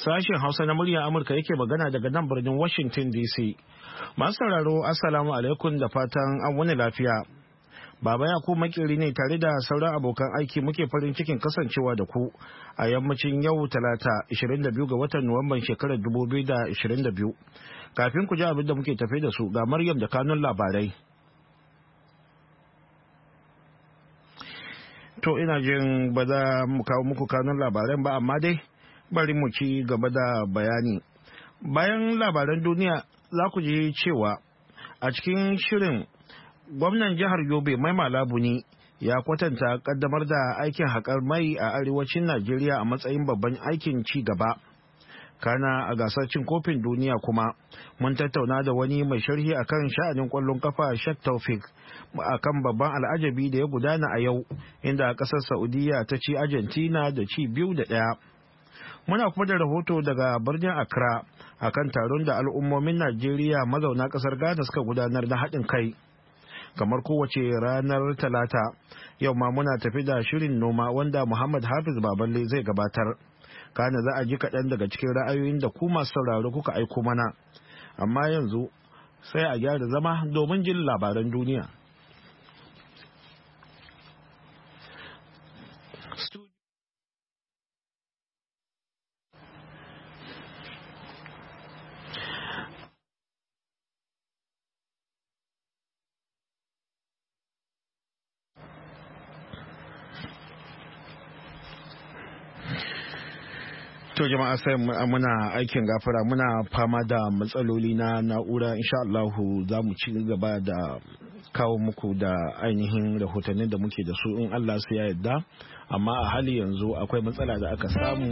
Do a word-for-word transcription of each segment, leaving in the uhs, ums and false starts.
Sashen Hausa na muryar Amurka yake magana daga nan birnin Washington D C. Masu sauraro Assalamu alaikum da fatan an wani lafiya. Baba Yakubu makeri ne tare da sauran abokan aiki muke farin cikin kasancewa da ku a yammacin yau Talata ishirin da biyu ga watan Nuwamban shekarar dubu biyu da ishirin da biyu. Kafin ku ji abin da muke tafe da su ga Maryam da kanun labarai. To ina jin ba za mu kawo muku kanun labaran ba amma dai bari mu ci gaba da bayani. Bayan labaran duniya za ku ji cewa a cikin shirin gwamnan jihar Yobe Mai Malabu ne ya kwatanta kaddamar da aikin haƙar mai a arewacin Najeriya a matsayin babban aikin ci gaba. Kana a gasar cin kofin duniya kuma mun tattauna da wani mai sharhi akan sha'anin kwallon kafa Sheikh Taufik akan babban al'ajabi da ya gudana a yau inda ƙasar Saudiya ta ci Argentina da ci biyu da ɗaya. Muna kuma da rahoto daga birnin Accra akan taron da al'ummomin Najeriya mazauna ƙasar Ghana suka gudanar na haɗin kai. Kamar kowace ranar Talata, yau ma muna tafi da shirin noma wanda Muhammad Hafiz Baballe zai gabatar. Kana za a ji kaɗan daga cikin ra'ayoyin da ku masu sauraro kuka aiko mana. Amma yanzu sai a gyara zama domin jin labaran duniya. To jama'a sai muna aikin gafara muna fama da matsaloli na na'ura insha Allahu za mu ci gaba da kawo muku da ainihin rahotannin da muke da su in Allah su ya yarda amma a hali yanzu akwai matsala da aka samu.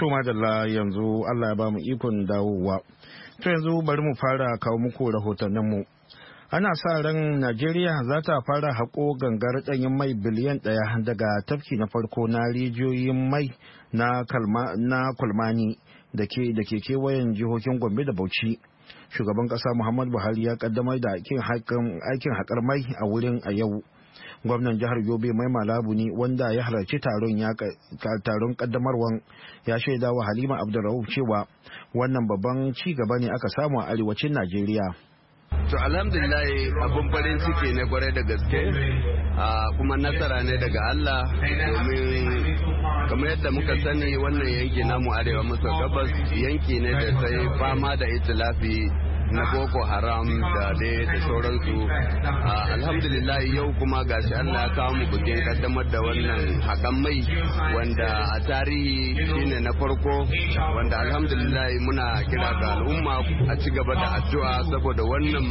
madalla yanzu Allah ya ba mu ikon dawowa. To yanzu bari mu fara kawo muku rahotanninmu. Ana sa ran Najeriya za ta fara haƙo gangar ɗanyen mai biliyan ɗaya daga tafki na farko na rijiyoyin mai na Kulmani da ke da ke kewayen jihohin Gombe da Bauchi. Shugaban ƙasa Muhammadu Buhari ya ƙaddamar da aikin haƙar mai a wurin a yau. Gwamnan jihar Yobe Mai Malabu ne wanda ya halarci taron ya taron kaddamarwan ya shaida wa Halima Abdulrauf cewa wannan babban ci gaba ne aka samu a arewacin Najeriya. To alhamdulillah abun farin ciki ne kwarai da gaske kuma nasara ne daga Allah domin kamar yadda muka sani wannan yanki namu arewa maso gabas yanki ne da sai fama da itilafi na Boko Haram da dai da sauransu. Alhamdulillah yau kuma gashi Allah ya kawo mu bikin kaddamar da wannan hakan mai wanda a tarihi shine na farko wanda alhamdulillah muna kira ga al'umma a ci gaba da addu'a saboda wannan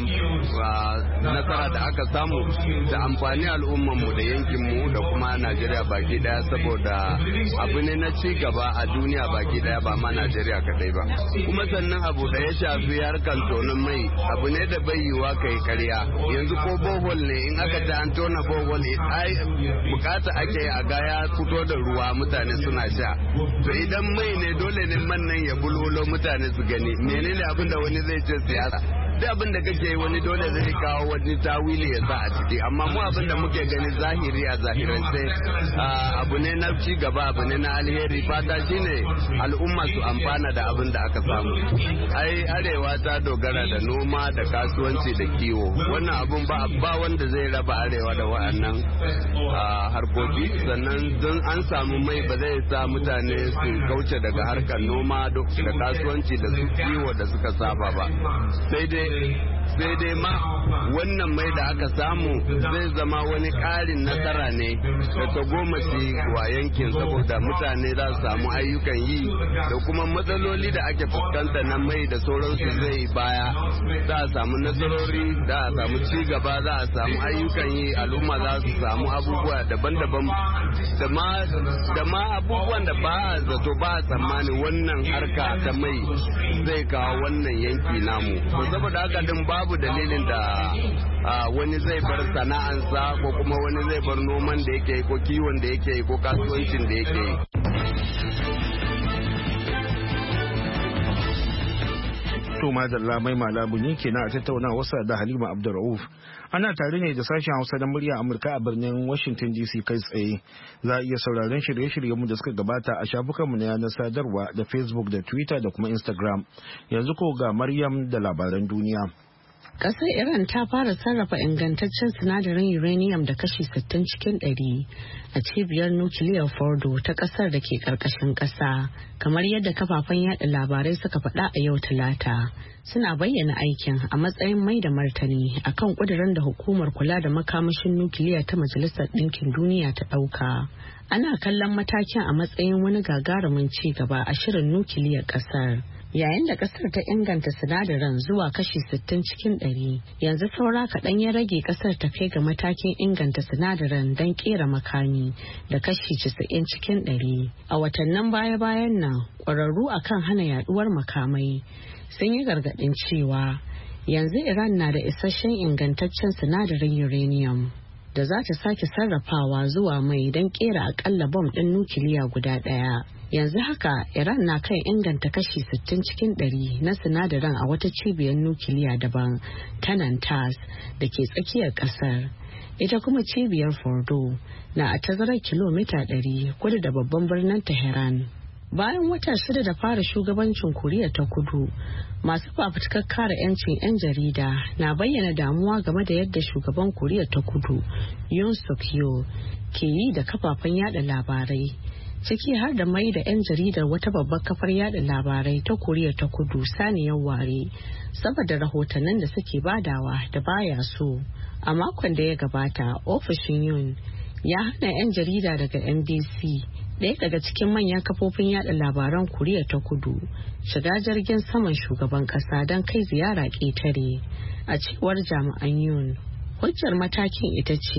nasara da aka samu da amfani al'umman mu da yankin mu da kuma Najeriya baki daya saboda abu ne na ci gaba a duniya baki daya ba ma Najeriya kadai ba. Kuma sannan abu da ya shafi harkan tono mai abu ne da bai yiwa kai karya yanzu ko bohol ne in aka ta an tona bohol ai bukata ake a ga ya fito da ruwa mutane suna sha to idan mai ne dole ne man nan ya bulbulo mutane su gani menene abin da wani zai ce siyasa duk abin da kake wani dole zai kawo wani tawili ya sa a ciki amma mu abin da muke gani zahiri a zahirance abu ne na ci gaba abu ne na alheri fata shine al'umma su amfana da abin da aka samu ai arewa ta dogara da noma da kasuwanci da kiwo wannan abun ba ba wanda zai raba arewa da wa'annan harkoki sannan don an samu mai ba zai sa mutane su kauce daga harkar noma da kasuwanci da su kiwo da suka saba ba sai dai sai dai ma wannan mai da aka samu zai zama wani ƙarin nasara ne da ta goma shi wa yankin saboda mutane za su samu ayyukan yi da kuma matsaloli da ake fuskanta na mai da sauransu zai baya za a samu nasarori za a samu ci gaba za a samu ayyukan yi al'umma za su samu abubuwa daban-daban da ma abubuwan da ba a zato ba a tsammani wannan harka ta mai zai kawo wannan yanki namu saboda haka din babu dalilin da wani zai bar sana'ansa ko kuma wani zai bar noman da yake ko kiwon da yake ko kasuwancin da yake to madalla Mai Malabu ne kenan a tattauna wasa da Halima Abdulrauf. Ana tare ne da sashen Hausa da murya Amurka a birnin Washington D C kai tsaye. Za a iya sauraron shirye-shiryenmu da suka gabata a shafukanmu na yanar sadarwa da Facebook da Twitter da kuma Instagram. Yanzu ko ga Maryam da labaran duniya. Ƙasar Iran ta fara sarrafa ingantaccen sinadarin uranium da kashi sittin cikin ɗari a cibiyar nukiliyar Fordo ta ƙasar da ke ƙarƙashin ƙasa, kamar yadda kafafen yada labarai suka faɗa a yau Talata. Suna bayyana aikin a matsayin mai da martani akan ƙudurin da hukumar kula da makamashin nukiliya ta Majalisar Ɗinkin Duniya ta ɗauka. Ana kallon matakin a matsayin wani gagarumin ci gaba a shirin nukiliyar ƙasar. Yayin da kasar ta inganta sinadaran zuwa kashi sittin cikin ɗari, yanzu saura kaɗan ya rage kasar ta kai ga matakin inganta sinadaran don kera makami da kashi casa'in cikin ɗari. A watannin baya-bayan nan, ƙwararru akan hana yaduwar makamai sun yi gargaɗin cewa yanzu Iran na da isasshen ingantaccen sinadarin uranium da za ta sake sarrafawa zuwa mai don kera akalla bom ɗin nukiliya guda ɗaya. Yanzu haka Iran na kan inganta kashi sittin cikin ɗari na sinadaran a wata cibiyar nukiliya daban ta Natanz da ke tsakiyar ƙasar. Ita kuma cibiyar Fordo na a tazarar kilomita ɗari kudu da babban birnin Tehran. Bayan wata shida da fara shugabancin Koriya ta Kudu, masu fafutukar kare 'yancin 'yan jarida na bayyana damuwa game da yadda shugaban Koriya ta Kudu, Yoon Suk Yeol, ke yi da kafafen yada labarai, ciki har da mai da 'yan jaridar wata babbar kafar yada labarai ta Koriya ta Kudu saniyar ware, saboda rahotannin da suke badawa da baya so. A makon da ya gabata, ofishin Yoon ya hana 'yan jarida daga M B C, ɗaya daga cikin manyan kafofin yada labaran Koriya ta Kudu, shiga jirgin saman shugaban ƙasa don kai ziyara ƙetare. A cewar jami'an Yoon, hujjar matakin ita ce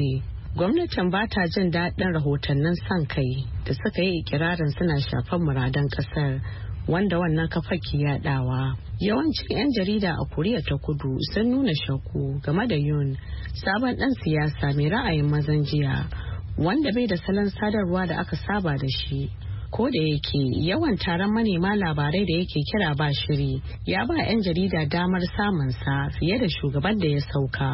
gwamnatin ba ta jin daɗin rahotannin son kai da suka yi ikirarin suna shafan muradan ƙasar, wanda wannan kafa ke yadawa. Yawancin 'yan jarida a Koriya ta Kudu sun nuna shakku game da Yoon, sabon ɗan siyasa mai ra'ayin mazan jiya, wanda bai da salon sadarwa da aka saba da shi. Ko da yake yawan taron manema labarai da yake kira ba shiri ya ba 'yan jarida damar samun sa fiye da shugaban da ya sauka.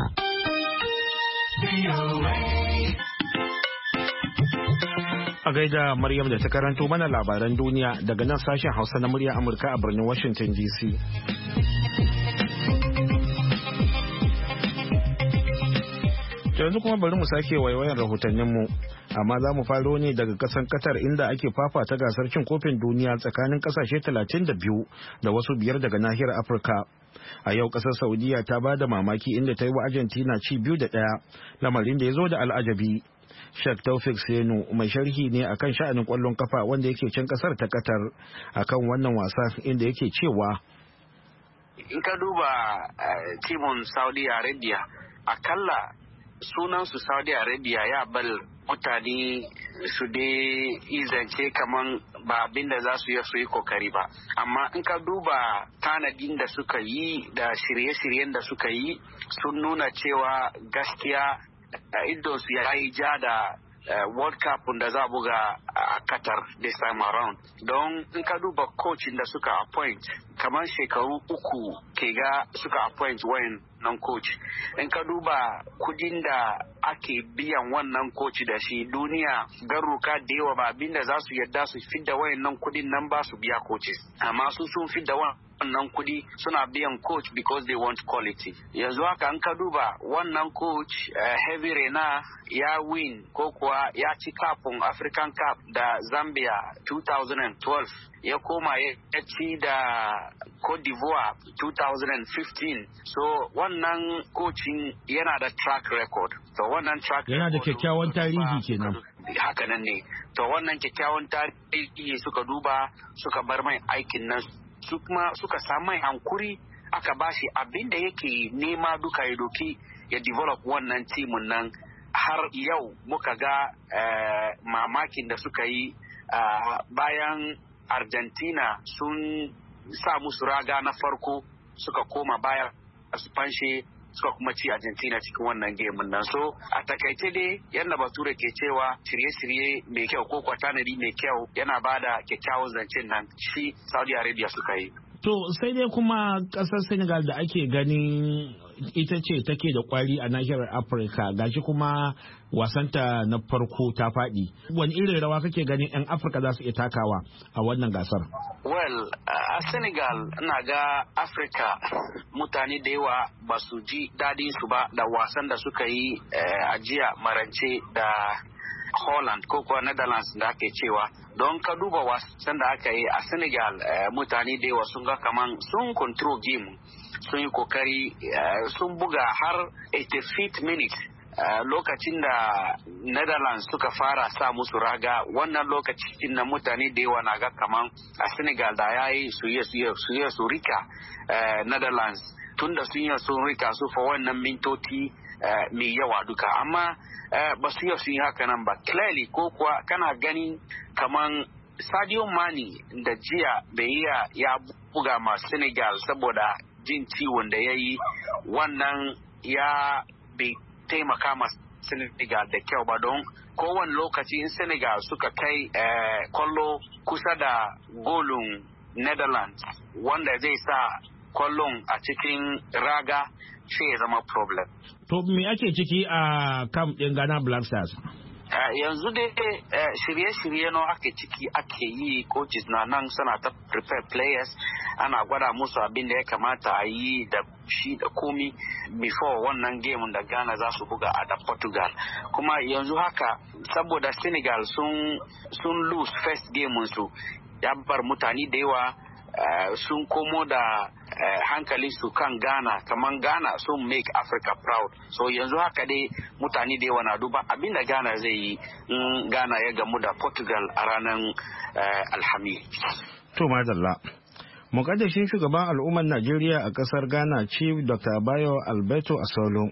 A gaida Maryam da ta karanto mana labaran duniya daga nan sashen Hausa na murya Amurka a birnin Washington D C. Yanzu kuma bari mu sake waiwayan rahotanninmu, amma za mu faro ne daga kasan Qatar inda ake fafata gasar cin kofin duniya tsakanin kasashe talatin da biyu da wasu biyar daga nahiyar Afirka. A yau kasar Saudiya ta ba da mamaki inda ta yi wa Argentina ci biyu da ɗaya, lamarin da ya zo da al'ajabi. Sheikh Taufik Senu mai sharhi ne akan sha'anin kwallon kafa wanda yake can kasar ta Qatar akan wannan wasa, inda yake cewa in ka duba timun Saudi Arabia akalla sunansu Saudi Arabia ya bar mutane su dai izance kaman ba abin da za su yi su yi kokari ba, amma in ka duba tanadin da suka yi da shirye-shiryen da suka yi sun nuna cewa gaskiya idonsu ya yi ja da World Cup da za buga a Qatar this time around. Don in ka duba coachin da suka appoint kamar shekaru uku ke ga suka appoint wayan nan coach. In ka duba kudin da ake biyan wannan coach da shi, duniya garuka da yawa ba abinda za su yadda su fidda wayan nan kudin nan ba su biya coaches, amma su sun fidda wannan kudi suna biyan coach because they want quality. Yanzu haka an ka duba wannan coach uh, Heavy Rena ya win ko kuwa ya ci kafin African Cup da Zambia twenty twelve, ya koma ya ci da Cote d'Ivoire twenty fifteen. So wannan coaching yana da track record. So wannan track yana da kyakkyawan tarihi kenan. Haka nan ne. To wannan kyakkyawan tarihi suka duba suka bar mai aikin nan, su kuma suka samu mai hankuri aka bashi abin da yake nema duka ya doki ya develop wannan timin nan. Har yau muka ga uh, mamakin da suka yi uh, bayan Argentina sun sa musu raga na farko suka koma baya su fanshe suka kuma ci Argentina cikin wannan game nan. So a takaice dai yadda bature ke cewa shirye-shirye mai kyau ko kwatanadi mai kyau yana bada kyakkyawan zancen nan shi Saudi Arabia suka yi. To sai dai kuma kasar Senegal da ake ganin ita ce take da kwari a nahiyar Afirka, gashi kuma wasanta na farko ta faɗi. Wani irin rawa kake ganin 'yan Afirka za su iya takawa a wannan gasar? Well, a Senegal ina ga Afirka mutane da yawa ba su ji daɗin su ba da wasan da suka yi a jiya marance da Holland ko kuwa Netherlands da ake cewa. Don ka duba wasan da aka yi a Senegal mutane da yawa sun ga kaman sun control game, sun yi kokari, sun buga har eighty-fifth minute. Uh, lokacin da Netherlands suka fara sa musu raga, wannan lokacin na mutane da yawa na ga kaman a Senegal da ya yi su yi su su rika uh, Netherlands tunda sun yi sun rika su fa wannan mintoti uh, mai yawa duka, amma uh, ba su yi su yi haka nan ba. Clearly ko kuwa kana ganin kaman Sadio Mane da jiya bai iya ya buga ma Senegal saboda jin ciwon da ya yi, wannan ya bai taimaka ma Senegal da kyau ba, don kowane lokaci in Senegal suka kai eh, kwallo kusa da golin Netherlands wanda zai sa kwallon a cikin raga sai ya zama problem. To me ake ciki a camp ɗin Ghana Black Stars? Uh, yanzu dai uh, shirye-shirye no ake ciki ake yi, coaches na nan suna ta prepare players, ana gwada musu abin da ya kamata a yi da shi da komi before wannan game da Ghana za su buga a da Portugal. Kuma yanzu haka saboda Senegal sun sun lose first game su ya bar mutane da yawa uh, sun komo da uh, hankali su kan Ghana, kaman Ghana sun make Africa proud. So yanzu haka dai mutane da yawa na duba abin da Ghana zai yi in Ghana ya gamu da Portugal a ranar uh, Alhamis. To madalla. Mukaddashin shugaban al'ummar Najeriya a kasar Ghana Chief Doctor Bayo Alberto Asolo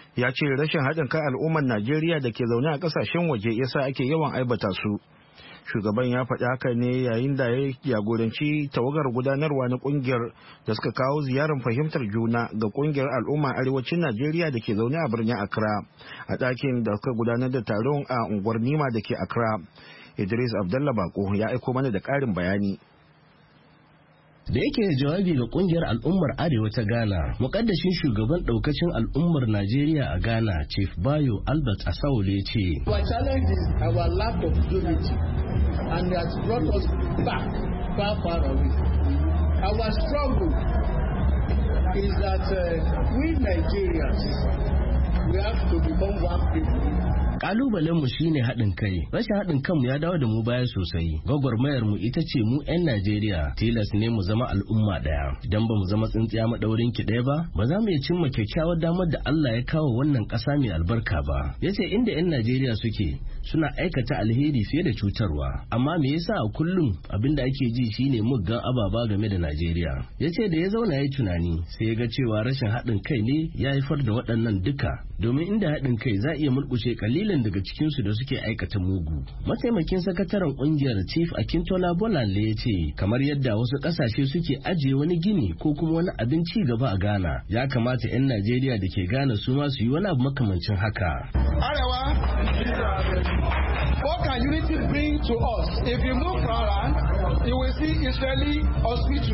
ya ce rashin haɗin kan al'ummar Najeriya da ke zaune a ƙasashen waje yasa ake yawan aibata su. Shugaban ya faɗi haka ne yayin da ya jagoranci tawagar gudanarwa na ƙungiyar da suka kawo ziyarar fahimtar juna ga ƙungiyar al'umma arewacin Najeriya da ke zaune a birnin Accra a ɗakin da suka gudanar da taron a unguwar Nima da ke Accra. Idris Abdallah Bako ya aiko mana da ƙarin bayani. Da yake jawabi ga kungiyar al'ummar Arewa ta Ghana, mukaddashin shugaban daukacin al'ummar Najeriya a Ghana, Chief Bayo Albert Asawole ya ce, Our challenge is our lack of unity and it has brought us back far far away. Our struggle is that uh, we Nigerians, we have to become one people. Ƙalubalenmu shine haɗin kai. Rashin haɗin kanmu ya dawo da mu baya sosai. Gwagwarmayar mu ita ce mu 'yan Najeriya tilas ne mu zama al'umma ɗaya. Idan ba mu zama tsintsiya maɗaurin ki ɗaya ba, ba za mu iya cimma kyakkyawar damar da Allah ya kawo wannan ƙasa mai albarka ba. Ya ce inda 'yan Najeriya suke suna aikata alheri fiye da cutarwa. Amma me yasa a kullum abin da ake ji shine muggan ababa game da Najeriya. Ya ce da ya zauna ya tunani sai ya ga cewa rashin haɗin kai ne ya haifar da waɗannan duka. Domin inda haɗin kai za a iya murƙushe kalilin daga cikinsu da suke aikata mugu. Mataimakin sakataren kungiyar Chief Akintola Bolanle ya ce kamar yadda wasu kasashe suke ajiye wani gini ko kuma wani abin ci gaba a Ghana, ya kamata 'yan Najeriya da ke Ghana su ma su yi wani abu makamancin haka. Arewa, what can unity bring to us? If you move around, you will see Israeli hospital.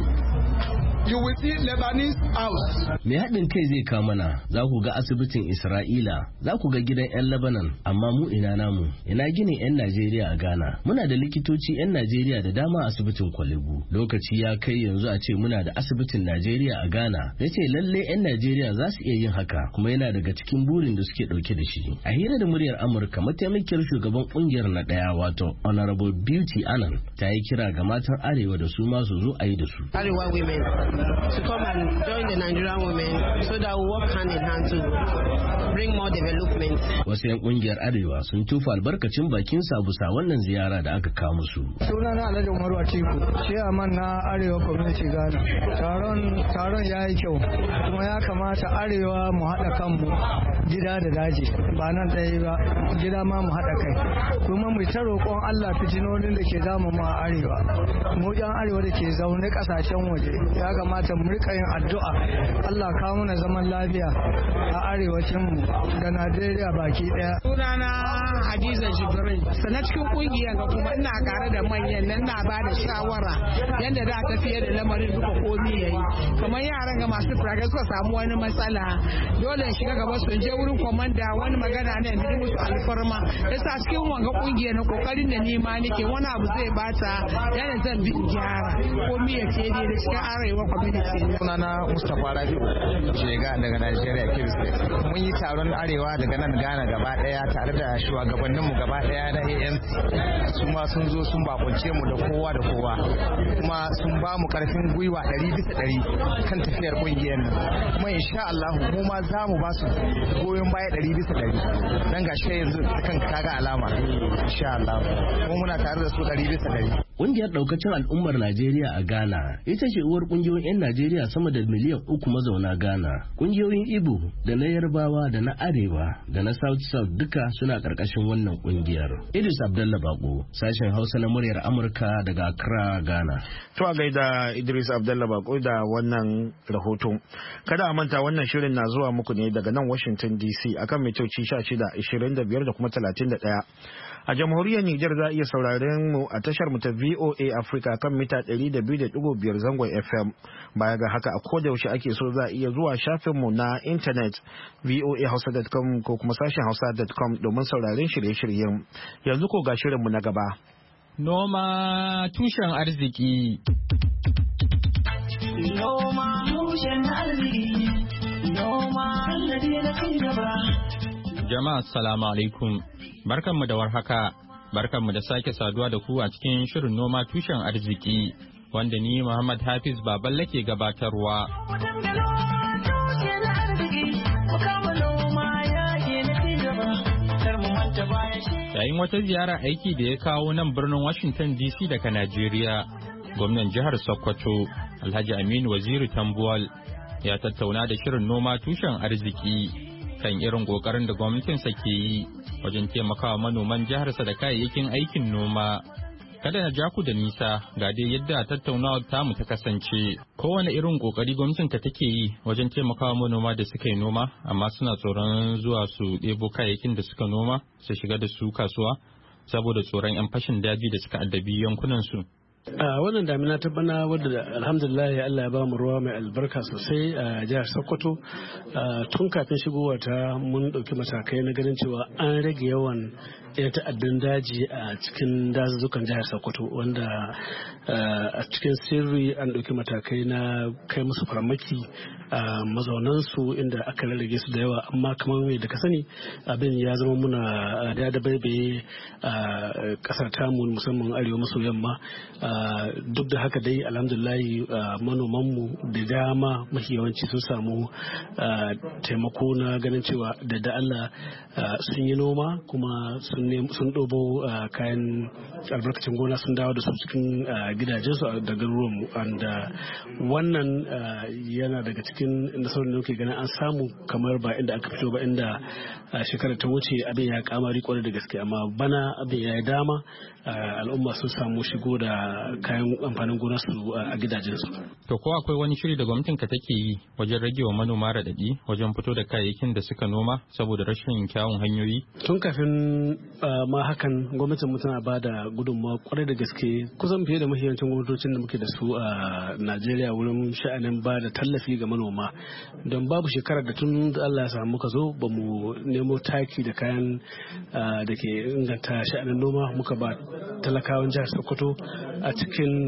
You will see Lebanese house. Me haɗin kai zai kawo mana, za ku ga asibitin Isra'ila, za ku ga gidan 'yan Lebanon, amma mu ina namu, ina ginin 'yan Najeriya a Ghana. Muna da likitoci 'yan Najeriya da dama a asibitin Kwalibu. Lokaci ya kai yanzu a ce muna da asibitin Najeriya a Ghana. Ya ce lalle 'yan Najeriya za su iya yin haka, kuma yana daga cikin burin da suke ɗauke da shi. A hira da muryar Amurka, mataimakiyar shugaban ƙungiyar na ɗaya wato Honorable Beauty Anan ta yi kira ga matan Arewa da su ma su zo a yi da su. Arewa women. To come and join the Nigerian women so that we work hand in hand to bring more development. Wasu 'yan kungiyar Arewa sun tufa albarkacin bakin sa bisa wannan ziyara da aka kawo musu. Sunana Alhaji Umaru Atiku, chairman na Arewa Community Ghana. Taron taron yayi kyau kuma ya kamata Arewa mu haɗa kanmu gida da daji ba nan ɗaya ba gida ma mu haɗa kai kuma mu ta roƙon Allah fitinonin da ke damu mu a Arewa. Mu ɗan Arewa da ke zaune ƙasashen waje ya kamata mu rika yin addu'a Allah kawo mana zaman lafiya a arewacin mu da Najeriya baki daya. Sunana Hadiza Jibrin, sana cikin kungiyar ga kuma ina tare da manyan nan na ba da shawara yadda za a tafiye da lamarin duka komi yayi. Kamar yaran ga masu firagai suka samu wani matsala dole shiga gaba su je wurin komanda wani magana ne da musu alfarma. Yasa cikin wanga kungiyar na kokarin da ni ma nake wani abu zai bata yana zan bi gyara komi ya ke da cikin arewa community. Sunana Mustapha Rabi'u Shega daga Najeriya Kebbi State. Mun yi taron arewa daga nan Ghana gaba daya tare da shugabanninmu gaba daya na A N C. Su ma sun zo sun bakunce mu da kowa da kowa. Kuma sun ba mu karfin gwiwa ɗari bisa ɗari kan tafiyar kungiyar nan. Kuma insha Allah mu ma za mu ba su goyon baya ɗari bisa ɗari. Dan gashi yanzu kan kaga alama. Insha Allah. Mu muna tare da su ɗari bisa ɗari. Ƙungiyar ɗaukacin al'ummar Najeriya a Ghana ita ce uwar ƙungiyoyin 'yan Najeriya sama da miliyan uku mazauna Ghana. Ƙungiyoyin Igbo da na Yarbawa da na Arewa da na South South duka suna ƙarƙashin wannan ƙungiyar. Idris Abdallah Bako, sashen Hausa na muryar Amurka daga Accra, Ghana. To a gaida Idris Abdallah Bako da wannan rahoto. Kada a manta wannan shirin na zuwa muku ne daga nan Washington D C akan mitoci sha shida, ashirin da biyar da kuma talatin da ɗaya. A jamhuriyar Nijar za a iya sauraren mu a tashar mu ta V O A Africa kan mita ɗari da biyu da ɗigo biyar zangon F M. Baya ga haka a koda yaushe ake so za a iya zuwa shafin mu na intanet v o a hausa dot com ko kuma sashen hausa dot com domin sauraren shirye-shiryen. Yanzu ko ga shirin mu na gaba. Noma tushen arziki. Noma tushen arziki. Noma sannadi na cigaba. Jama'a assalamu alaikum. Barkanmu da warhaka. Barkanmu da sake saduwa da ku a cikin shirin noma tushen arziki wanda ni Muhammad Hafiz Baballe ke gabatarwa. Yayin wata ziyara aiki da ya kawo nan birnin Washington D C daga Najeriya, gwamnan jihar Sokoto, Alhaji Aminu Waziri Tambuwal, ya tattauna da shirin noma tushen arziki kan irin ƙoƙarin da gwamnatinsa ke yi wajen taimakawa manoman jiharsa da kayayyakin aikin noma. Kada na ja ku da nisa ga dai yadda tattaunawar tamu ta kasance. Kowane irin ƙoƙari gwamnatinka take yi wajen taimakawa manoma da suka yi noma amma suna tsoron zuwa su ɗebo kayayyakin da suka noma su shiga da su kasuwa saboda tsoron 'yan fashin daji da suka addabi yankunansu. a wannan damina ta bana wadda alhamdulillah Allah ya ba mu ruwa mai albarka sosai a jihar Sokoto tun kafin shigowar ta mun dauki matakai na ganin cewa an rage yawan yan ta'addan daji a cikin dazuzzukan jihar Sokoto wanda a cikin sirri an dauki matakai na kai musu farmaki a mazaunan su inda aka rarrage su da yawa amma kamar yadda ka sani abin ya zama muna da da baibaye a kasar tamu musamman arewa maso yamma duk da haka dai alhamdulillahi manomanmu da dama mafi yawanci sun samu taimako na ganin cewa da da Allah sun yi noma kuma sun ɗobo kayan albarkacin gona sun dawo da su cikin gidajensu da garuruwanmu wanda wannan yana daga cikin inda sauran da muke ganin an samu kamar ba inda aka fito ba inda shekarar ta wuce abin ya kamari kwarai da gaske amma bana abin ya yi dama al'umma sun samu shigo da kayan amfanin gona su a gidajensu. To ko akwai wani shiri da gwamnatin ka take yi wajen rage wa manoma raɗaɗi wajen fito da kayayyakin da suka noma saboda rashin kyawun hanyoyi? Tun kafin ma hakan gwamnatin mu tana bada gudunmawa kwarai da gaske kusan fiye da mahiyancin gwamnatocin da muke da su a Najeriya wurin sha'anin ba da tallafi ga manoma. Don babu shekarar da tun da Allah ya samu muka zo ba mu nemo taki da kayan da ke inganta sha'anin noma muka ba talakawan jihar Sokoto a cikin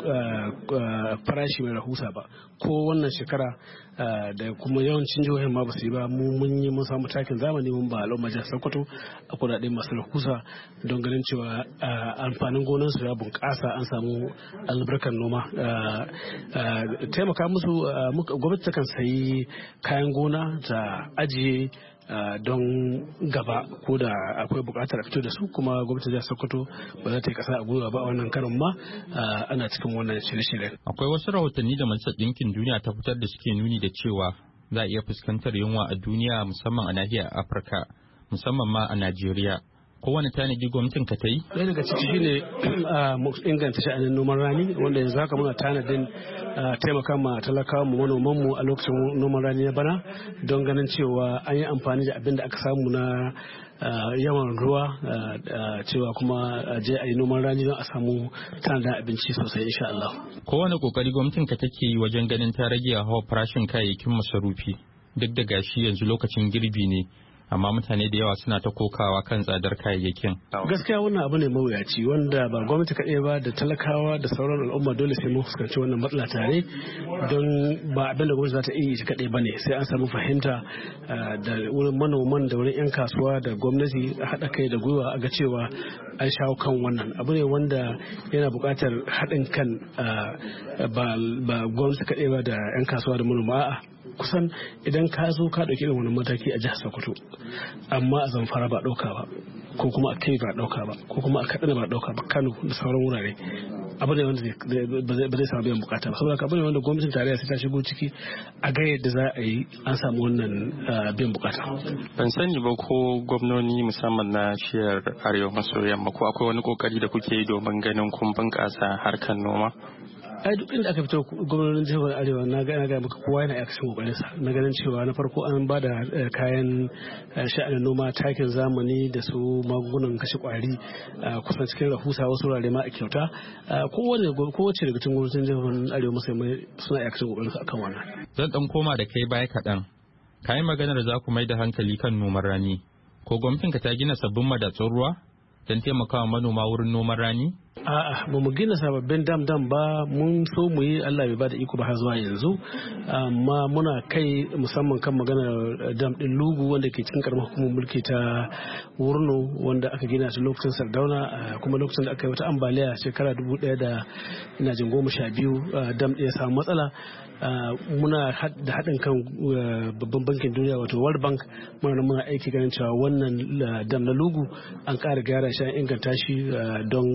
farashi mai rahusa ba ko wannan shekara da kuma yawancin jihohin ma ba su yi ba mu mun yi mun samu takin zamani mun ba al'umma jihar Sokoto a kudade masu rahusa don ganin cewa amfanin gonan su ya bunƙasa an samu albarkar noma taimaka musu gwamnati ta kan sayi kayan gona ta ajiye Uh, don gaba ko da akwai bukatar fito da su kuma gwamnati jihar Sokoto ba za ta yi kasa a gwiwa ba a wannan karin ma uh, ana cikin wannan shirye-shiryen. Akwai wasu rahotanni da Majalisar Ɗinkin Duniya ta fitar da suke nuni da cewa za a iya fuskantar yunwa a duniya musamman a nahiyar Afirka musamman ma a Najeriya. Kowane tanadi gwamnatin ka ta yi? Ɗaya daga ciki shine mu inganta sha'anin noman rani wanda yanzu haka muna tanadin taimaka ma talakawa mu manoman mu a lokacin noman rani na bana don ganin cewa an yi amfani da abin da aka samu na yawan ruwa cewa kuma je a yi noman rani don a samu tanadin abinci sosai insha Allah. Kowane kokari gwamnatin ka take yi wajen ganin ta rage hawa farashin kayayyakin masarufi duk da gashi yanzu lokacin girbi ne. Amma mutane da yawa suna ta kokawa kan tsadar kayayyakin. Gaskiya wannan abu ne mawuyaci wanda ba gwamnati kaɗai ba da talakawa da sauran al'umma dole sai mun fuskanci wannan matsala tare don ba abin da gwamnati za ta iya shi kaɗai ba ne sai an samu fahimta da wurin manoman da wurin 'yan kasuwa da gwamnati a haɗa kai da gwiwa a ga cewa an shawo kan wannan abu ne wanda yana buƙatar haɗin kan ba gwamnati kaɗai ba da 'yan kasuwa da manoma a'a kusan idan ka zo ka ɗauki irin wani mataki a jihar Sokoto amma a Zamfara ba ɗauka ba ko kuma a Kebbi ba ɗauka ba ko kuma a Katsina ba ɗauka ba Kano da sauran wurare abu ne wanda ba zai samu biyan bukata ba saboda abu ne wanda gwamnatin tarayya sai ta shigo ciki a ga yadda za a yi an samu wannan biyan bukata. Ban sani ba ko gwamnoni musamman na shiyar arewa maso yamma ko akwai wani kokari da kuke yi domin ganin kun bunƙasa harkar noma? ai duk inda aka fito gwamnonin jihar arewa na ga ga maka kowa yana yakashin kokarin sa na ganin cewa na farko an ba da kayan sha'anin noma takin zamani da su magungunan kashe kwari kusan cikin rahusa wasu wurare ma a kyauta kowane kowace daga cikin gwamnatin jihar arewa musamman suna yakashin kokarin su akan wannan. Zan dan koma da kai baya kaɗan kayan maganar za ku mai da hankali kan noman rani ko gwamnatinka ta gina sabbin madatsun ruwa don taimakawa manoma wurin noman rani? A'a ba mu gina sababbin dam dam ba mun so mu yi Allah bai ba da iko ba har zuwa yanzu amma muna kai musamman kan maganar dam din Lugu wanda ke cikin karamar hukumar mulki ta Wurno wanda aka gina shi lokacin Sardauna kuma lokacin da aka yi wata ambaliya shekara dubu ɗaya da ina jin goma sha biyu dam ɗaya samu matsala muna da haɗin kan babban bankin duniya wato World Bank muna muna aiki ganin cewa wannan dam na Lugu an ƙara gyara shi an inganta shi don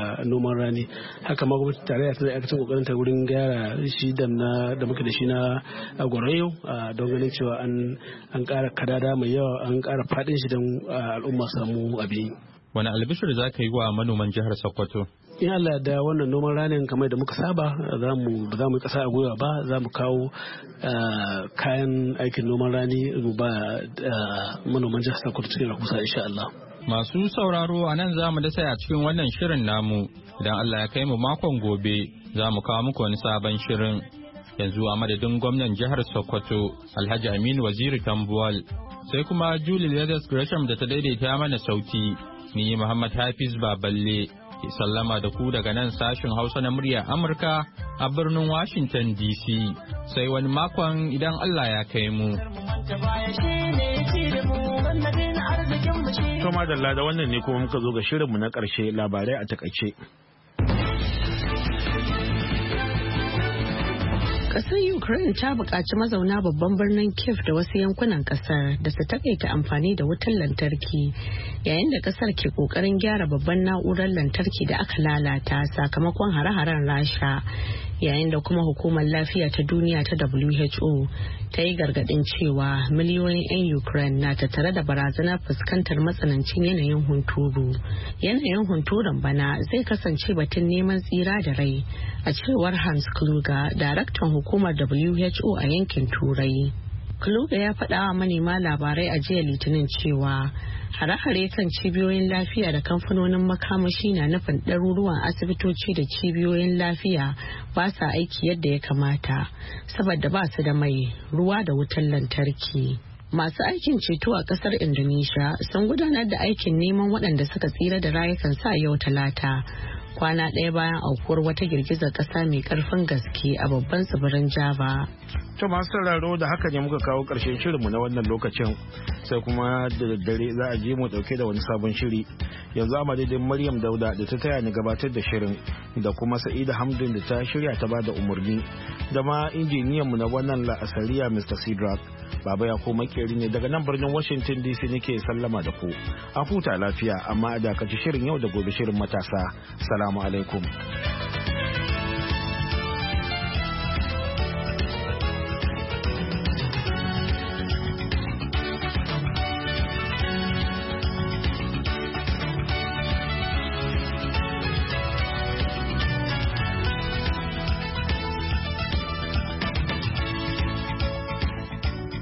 noman rani. Haka ma gwamnati tarayya ta aikacin kokarin ta wurin gyara shi dam na da muke da shi na Gwarayo don ganin cewa an an ƙara kadada mai yawa, an ƙara faɗin shi don al'umma samu abin. Wani albishir za ka yi wa manoman jihar Sokoto? In Allah da wannan noman ranin kamar da muka saba za mu ba za mu kasa a gwiwa ba, za mu kawo kayan aikin noman rani mu ba manoman jihar Sokoto cikin rahusa insha Allah. Masu sauraro a nan za mu dasa a cikin wannan shirin namu, idan Allah ya kai mu makon gobe za mu kawo muku wani sabon shirin. Yanzu a madadin gwamnan jihar Sokoto Alhaji Aminu Waziri Tambuwal, sai kuma Julie Leathers Gresham da ta daidaita mana sauti, ni Muhammad Hafiz Baballe ke sallama da ku daga nan sashin Hausa na murya Amurka a birnin Washington D C. Sai wani makon idan Allah ya kai mu. To madalla da wannan ne kuma muka zo ga shirinmu na ƙarshe, labarai a takaice. Ƙasar Ukraine ta buƙaci mazauna babban birnin Kiev da wasu yankunan ƙasar da su taƙaita amfani da wutar lantarki yayin da ƙasar ke ƙoƙarin gyara babban na'urar lantarki da aka lalata sakamakon hare-haren Rasha, yayin da kuma hukumar lafiya ta duniya ta W H O ta yi gargaɗin cewa miliyoyin 'yan Ukraine na tattare da barazanar fuskantar matsanancin yanayin hunturu. Yanayin hunturun bana zai kasance batun neman tsira da rai, a cewar Hans Kluger, daraktan hukumar W H O a yankin Turai. Kluger ya faɗa wa manema labarai a jiya Litinin cewa hare-hare kan cibiyoyin lafiya da kamfanonin makamashi na nufin ɗaruruwan asibitoci da cibiyoyin lafiya ba sa aiki yadda ya kamata saboda ba su da mai, ruwa da wutar lantarki. Masu aikin ceto a kasar Indonesia sun gudanar da aikin neman waɗanda suka tsira da rayukansu a yau Talata, kwana ɗaya bayan aukuwar wata girgizar ƙasa mai ƙarfin gaske a babban tsibirin Java. To masu sauraro da haka ne muka kawo ƙarshen shirinmu na wannan lokacin, sai kuma da daddare za a je mu ɗauke da wani sabon shiri. Yanzu a madadin Maryam Dauda da ta taya ni gabatar da shirin, da kuma Sa'ida Hamdun da ta shirya ta bada umarni, da ma injiniyanmu na wannan la'asariya Mister Sidrak. Baba ya koma makeri ne daga nan birnin Washington D C nake sallama da ku. A huta lafiya, amma a dakaci shirin yau da gobe shirin matasa. Salamu alaikum.